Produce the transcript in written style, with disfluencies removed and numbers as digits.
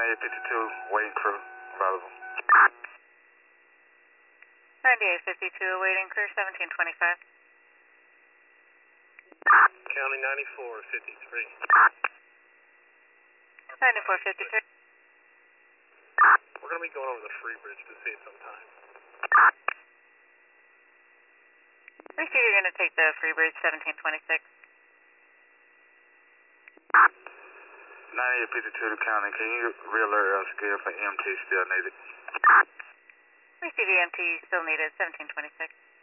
9852, waiting crew, available. 9852, awaiting crew, 1725. County 9453. 9453. We're going to be going over the free bridge to see it sometime. We see you're going to take the free bridge, 1726. 9852 to county, can you re-alert us again for EMT still needed? We see the EMT still needed, 1726.